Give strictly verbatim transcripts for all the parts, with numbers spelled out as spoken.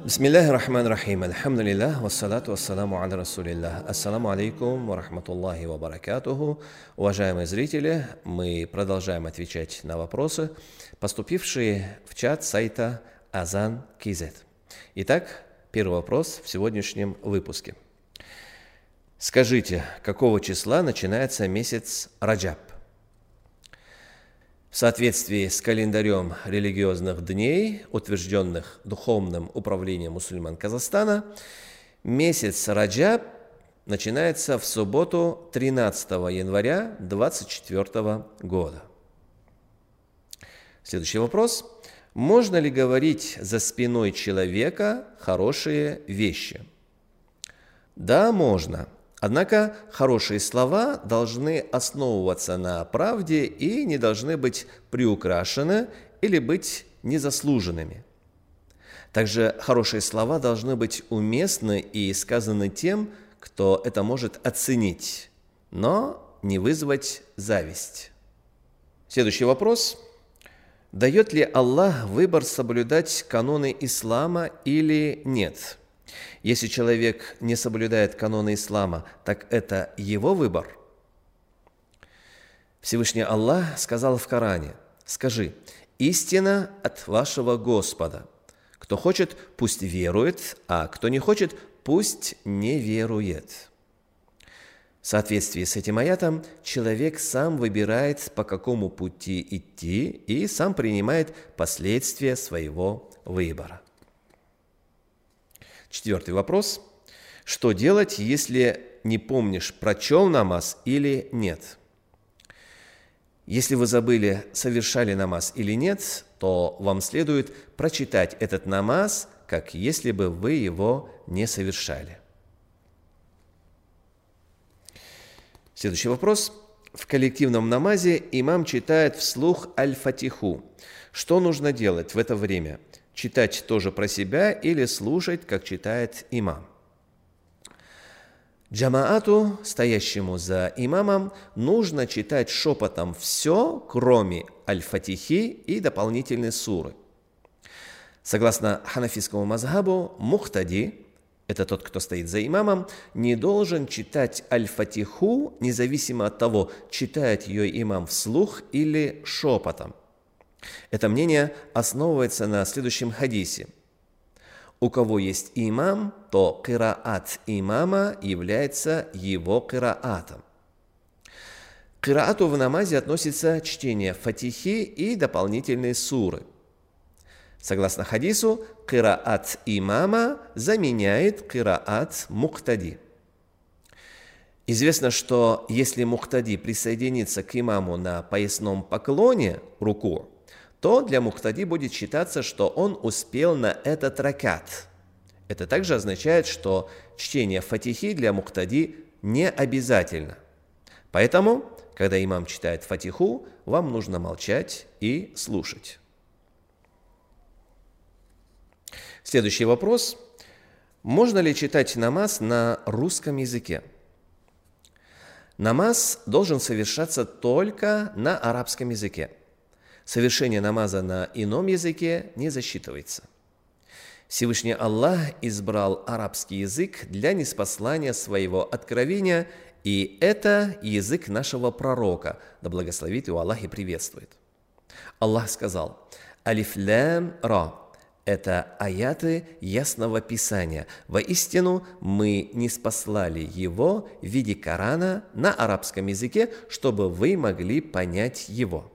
Бисмиллахи рахмани рахим. Альхамдулиллах, вассалату вассаламу аля расулиллах. Ассаламу алейкум ва рахматуллахи ва баракатуху. Уважаемые зрители, мы продолжаем отвечать на вопросы, поступившие в чат сайта Азан точка кей зет. Итак, первый вопрос в сегодняшнем выпуске. Скажите, какого числа начинается месяц Раджаб? В соответствии с календарем религиозных дней, утвержденных Духовным управлением мусульман Казахстана, месяц Раджаб начинается в субботу тринадцатого января двадцать четвёртого года. Следующий вопрос. Можно ли говорить за спиной человека хорошие вещи? Да, можно. Однако хорошие слова должны основываться на правде и не должны быть приукрашены или быть незаслуженными. Также хорошие слова должны быть уместны и сказаны тем, кто это может оценить, но не вызвать зависть. Следующий вопрос. Дает ли Аллах выбор соблюдать каноны ислама или нет? Если человек не соблюдает каноны ислама, так это его выбор? Всевышний Аллах сказал в Коране: «Скажи, истина от вашего Господа. Кто хочет, пусть верует, а кто не хочет, пусть не верует». В соответствии с этим аятом человек сам выбирает, по какому пути идти, и сам принимает последствия своего выбора. Четвертый вопрос. Что делать, если не помнишь, прочел намаз или нет? Если вы забыли, совершали намаз или нет, то вам следует прочитать этот намаз, как если бы вы его не совершали. Следующий вопрос. В коллективном намазе имам читает вслух аль-фатиху. Что нужно делать в это время? Читать тоже про себя или слушать, как читает имам? Джамаату, стоящему за имамом, нужно читать шепотом все, кроме аль-фатихи и дополнительной суры. Согласно ханафитскому мазхабу, мухтади, это тот, кто стоит за имамом, не должен читать аль-фатиху, независимо от того, читает ее имам вслух или шепотом. Это мнение основывается на следующем хадисе. У кого есть имам, то кираат имама является его кираатом. К кираату в намазе относится чтение фатихи и дополнительные суры. Согласно хадису, кираат имама заменяет кираат мухтади. Известно, что если мухтади присоединится к имаму на поясном поклоне, руку, то для мухтади будет считаться, что он успел на этот ракат. Это также означает, что чтение фатихи для мухтади не обязательно. Поэтому, когда имам читает фатиху, вам нужно молчать и слушать. Следующий вопрос. Можно ли читать намаз на русском языке? Намаз должен совершаться только на арабском языке. Совершение намаза на ином языке не засчитывается. Всевышний Аллах избрал арабский язык для ниспослания своего откровения, и это язык нашего пророка, да благословит его Аллах и приветствует. Аллах сказал: «Алиф лям ра» – это аяты ясного писания. Воистину, мы ниспослали его в виде Корана на арабском языке, чтобы вы могли понять его.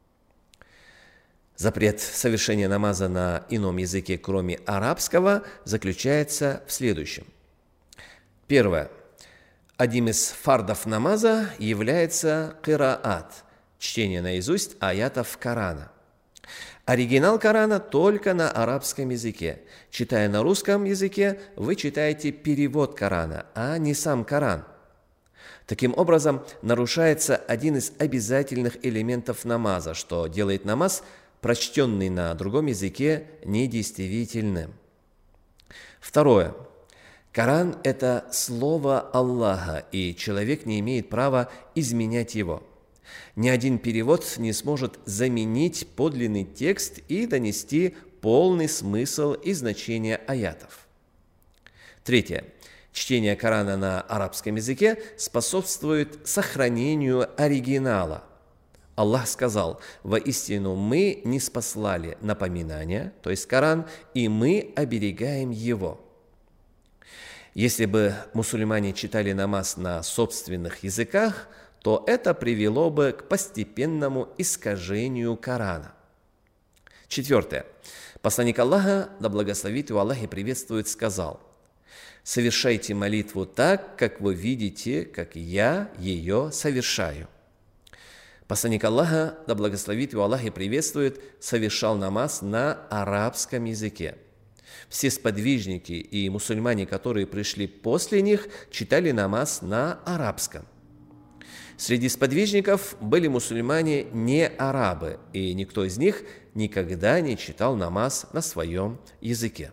Запрет совершения намаза на ином языке, кроме арабского, заключается в следующем. Первое. Одним из фардов намаза является кираат, чтение наизусть аятов Корана. Оригинал Корана только на арабском языке. Читая на русском языке, вы читаете перевод Корана, а не сам Коран. Таким образом, нарушается один из обязательных элементов намаза, что делает намаз, прочтенный на другом языке, недействительным. Второе. Коран – это слово Аллаха, и человек не имеет права изменять его. Ни один перевод не сможет заменить подлинный текст и донести полный смысл и значение аятов. Третье. Чтение Корана на арабском языке способствует сохранению оригинала. Аллах сказал: «Воистину мы не спаслали напоминания», то есть Коран, «и мы оберегаем его». Если бы мусульмане читали намаз на собственных языках, то это привело бы к постепенному искажению Корана. Четвертое. Посланник Аллаха, да благословит его Аллах и приветствует, сказал: «Совершайте молитву так, как вы видите, как я ее совершаю». Посланник Аллаха, да благословит его Аллах и приветствует, совершал намаз на арабском языке. Все сподвижники и мусульмане, которые пришли после них, читали намаз на арабском. Среди сподвижников были мусульмане не арабы, и никто из них никогда не читал намаз на своем языке.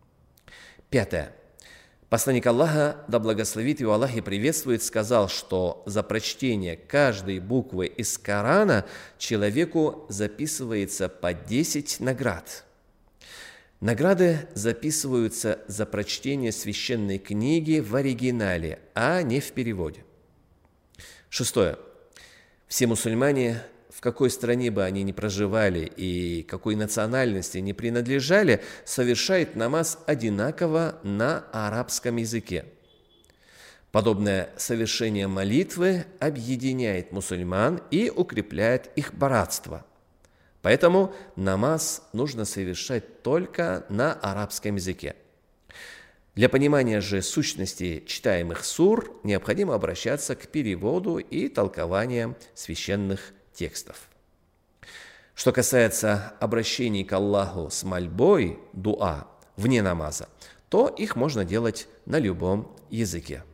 Пятое. Посланник Аллаха, да благословит его Аллах и приветствует, сказал, что за прочтение каждой буквы из Корана человеку записывается по десять наград. Награды записываются за прочтение священной книги в оригинале, а не в переводе. Шестое. Все мусульмане, в какой стране бы они ни проживали и какой национальности ни принадлежали, совершают намаз одинаково на арабском языке. Подобное совершение молитвы объединяет мусульман и укрепляет их братство. Поэтому намаз нужно совершать только на арабском языке. Для понимания же сущности читаемых сур необходимо обращаться к переводу и толкованиям священных текстов. Что касается обращений к Аллаху с мольбой, дуа, вне намаза, то их можно делать на любом языке.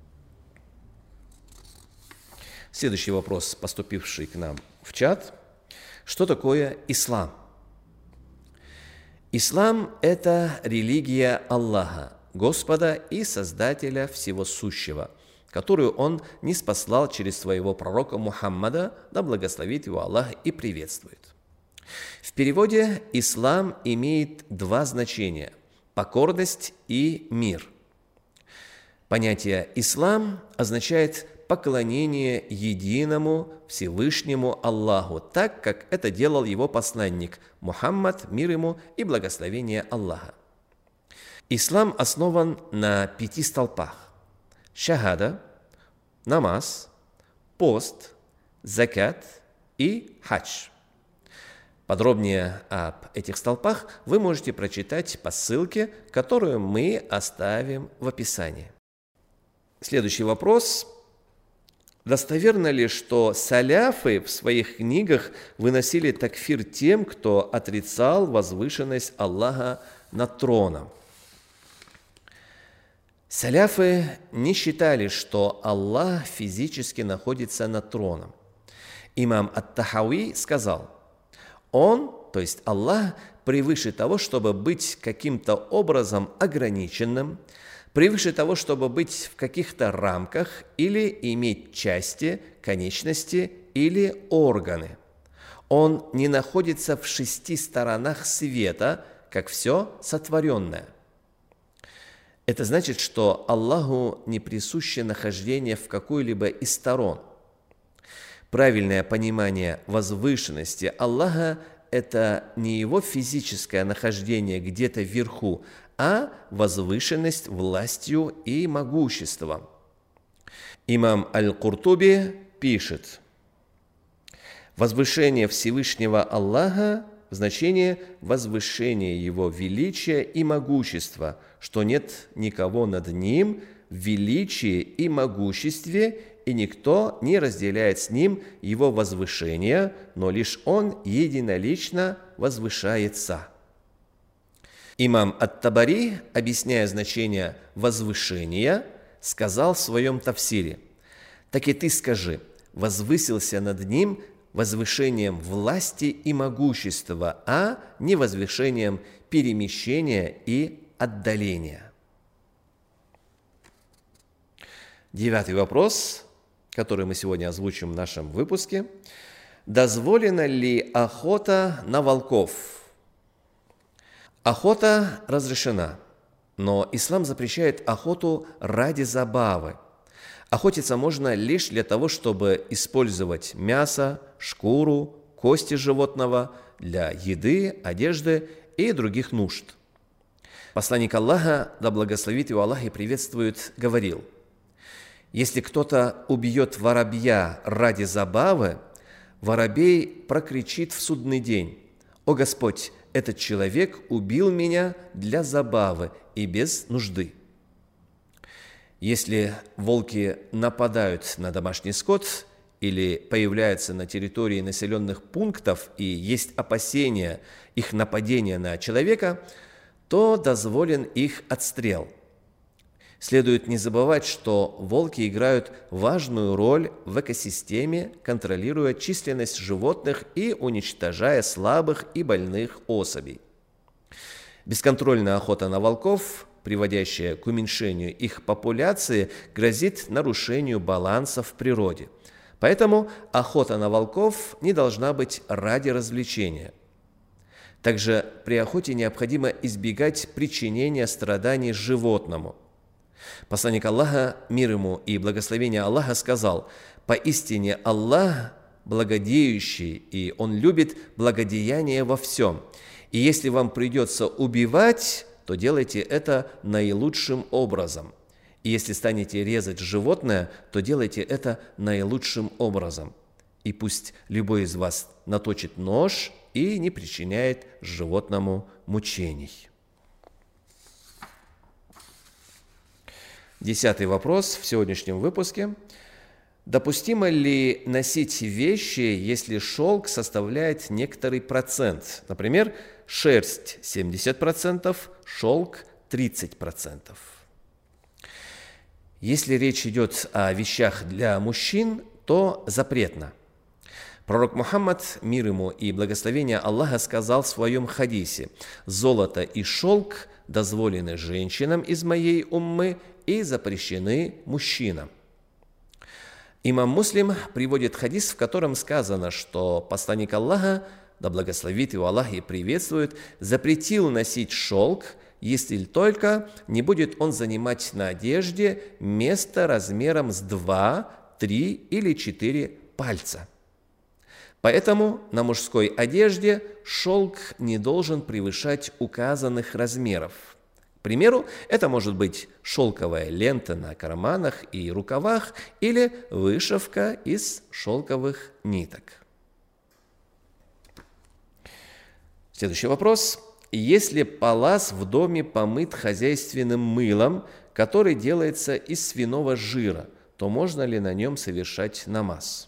Следующий вопрос, поступивший к нам в чат. Что такое ислам? Ислам – это религия Аллаха, Господа и Создателя всего сущего, которую Он ниспослал через своего пророка Мухаммада, да благословит его Аллах и приветствует. В переводе ислам имеет два значения – покорность и мир. Понятие «ислам» означает поклонение единому Всевышнему Аллаху, так как это делал его посланник Мухаммад, мир ему и благословение Аллаха. Ислам основан на пяти столпах: шахада, намаз, пост, закат и хадж. Подробнее об этих столпах вы можете прочитать по ссылке, которую мы оставим в описании. Следующий вопрос. Достоверно ли, что саляфы в своих книгах выносили такфир тем, кто отрицал возвышенность Аллаха над троном? Саляфы не считали, что Аллах физически находится над троном. Имам Ат-Тахави сказал: Он, то есть Аллах, превыше того, чтобы быть каким-то образом ограниченным, превыше того, чтобы быть в каких-то рамках или иметь части, конечности или органы. Он не находится в шести сторонах света, как все сотворенное. Это значит, что Аллаху не присуще нахождение в какой-либо из сторон. Правильное понимание возвышенности Аллаха – это не его физическое нахождение где-то вверху, а возвышенность властью и могуществом. Имам Аль-Куртуби пишет: возвышение Всевышнего Аллаха в значении возвышения Его величия и могущества, что нет никого над Ним в величии и могуществе, и никто не разделяет с Ним Его возвышения, но лишь Он единолично возвышается. Имам Ат-Табари, объясняя значение возвышения, сказал в своем тафсире: «Так и ты скажи, возвысился над Ним возвышением власти и могущества, а не возвышением перемещения и отдаления». Девятый вопрос, который мы сегодня озвучим в нашем выпуске. Дозволена ли охота на волков? Охота разрешена, но ислам запрещает охоту ради забавы. Охотиться можно лишь для того, чтобы использовать мясо, шкуру, кости животного для еды, одежды и других нужд. Посланник Аллаха, да благословит его Аллах и приветствует, говорил: «Если кто-то убьет воробья ради забавы, воробей прокричит в судный день: „О Господь, этот человек убил меня для забавы и без нужды“». Если волки нападают на домашний скот или появляются на территории населенных пунктов и есть опасения их нападения на человека, то дозволен их отстрел. Следует не забывать, что волки играют важную роль в экосистеме, контролируя численность животных и уничтожая слабых и больных особей. Бесконтрольная охота на волков, приводящая к уменьшению их популяции, грозит нарушению баланса в природе. Поэтому охота на волков не должна быть ради развлечения. Также при охоте необходимо избегать причинения страданий животному. Посланник Аллаха, мир ему и благословение Аллаха, сказал: «Поистине Аллах благодеющий, и Он любит благодеяние во всем. И если вам придется убивать, то делайте это наилучшим образом. И если станете резать животное, то делайте это наилучшим образом. И пусть любой из вас наточит нож и не причиняет животному мучений». Десятый вопрос в сегодняшнем выпуске. Допустимо ли носить вещи, если шелк составляет некоторый процент? Например, шерсть семьдесят процентов, шелк тридцать процентов. Если речь идет о вещах для мужчин, то запретно. Пророк Мухаммад, мир ему и благословение Аллаха, сказал в своем хадисе: «Золото и шелк дозволены женщинам из моей уммы и запрещены мужчинам». Имам Муслим приводит хадис, в котором сказано, что посланник Аллаха, да благословит его Аллах и приветствует, запретил носить шелк, если только не будет он занимать на одежде место размером с два, три или четыре пальца. Поэтому на мужской одежде шелк не должен превышать указанных размеров. К примеру, это может быть шелковая лента на карманах и рукавах или вышивка из шелковых ниток. Следующий вопрос. Если палас в доме помыт хозяйственным мылом, который делается из свиного жира, то можно ли на нем совершать намаз?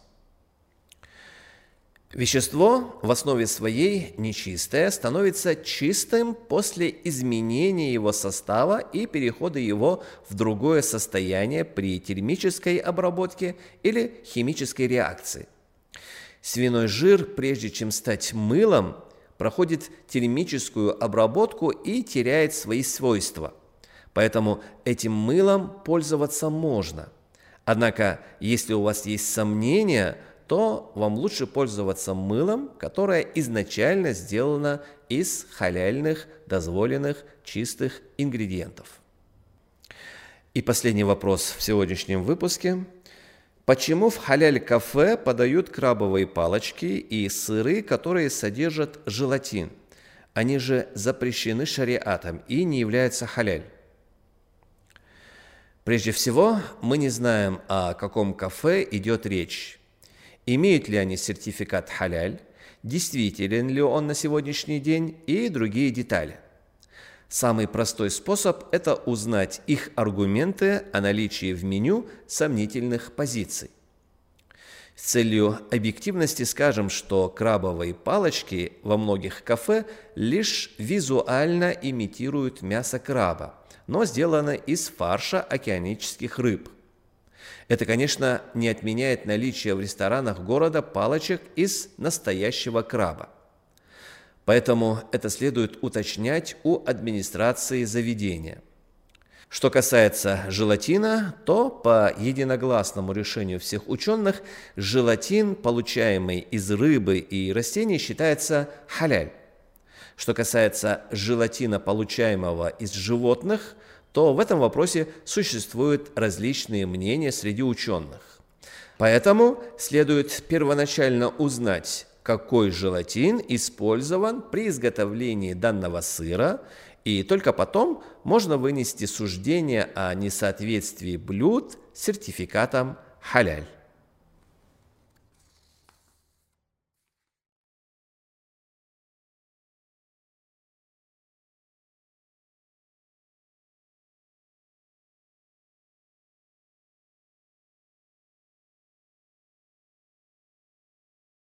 Вещество в основе своей нечистое становится чистым после изменения его состава и перехода его в другое состояние при термической обработке или химической реакции. Свиной жир, прежде чем стать мылом, проходит термическую обработку и теряет свои свойства. Поэтому этим мылом пользоваться можно. Однако, если у вас есть сомнения, то вам лучше пользоваться мылом, которое изначально сделано из халяльных, дозволенных, чистых ингредиентов. И последний вопрос в сегодняшнем выпуске. Почему в халяль-кафе подают крабовые палочки и сыры, которые содержат желатин? Они же запрещены шариатом и не являются халяль. Прежде всего, мы не знаем, о каком кафе идет речь. Имеют ли они сертификат халяль, действителен ли он на сегодняшний день и другие детали. Самый простой способ – это узнать их аргументы о наличии в меню сомнительных позиций. С целью объективности скажем, что крабовые палочки во многих кафе лишь визуально имитируют мясо краба, но сделаны из фарша океанических рыб. Это, конечно, не отменяет наличие в ресторанах города палочек из настоящего краба. Поэтому это следует уточнять у администрации заведения. Что касается желатина, то по единогласному решению всех ученых, желатин, получаемый из рыбы и растений, считается халяль. Что касается желатина, получаемого из животных, то в этом вопросе существуют различные мнения среди ученых. Поэтому следует первоначально узнать, какой желатин использован при изготовлении данного сыра, и только потом можно вынести суждение о несоответствии блюд сертификатом халяль.